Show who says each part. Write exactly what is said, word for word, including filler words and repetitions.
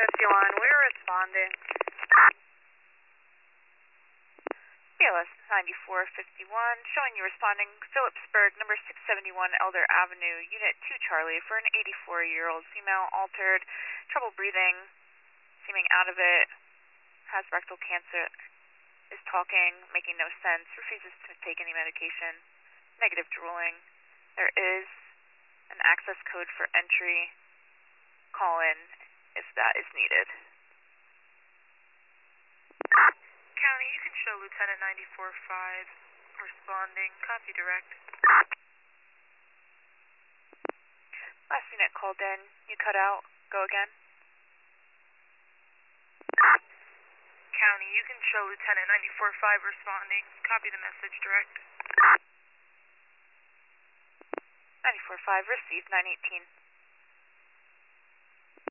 Speaker 1: fifty-one, we're responding. B L S ninety-four fifty-one, showing you responding Phillipsburg, number six seventy-one Elder Avenue, Unit two Charlie, for an eighty-four-year-old female, altered, trouble breathing, seeming out of it, has rectal cancer, is talking, making no sense, refuses to take any medication, negative drooling. There is an access code for entry. Call in if that is needed.
Speaker 2: County, you can show Lieutenant ninety-four five responding. Copy direct.
Speaker 1: Last unit called in. You cut out. Go again.
Speaker 2: County, you can show Lieutenant ninety-four five responding. Copy the message direct.
Speaker 1: ninety-four five received nine eighteen.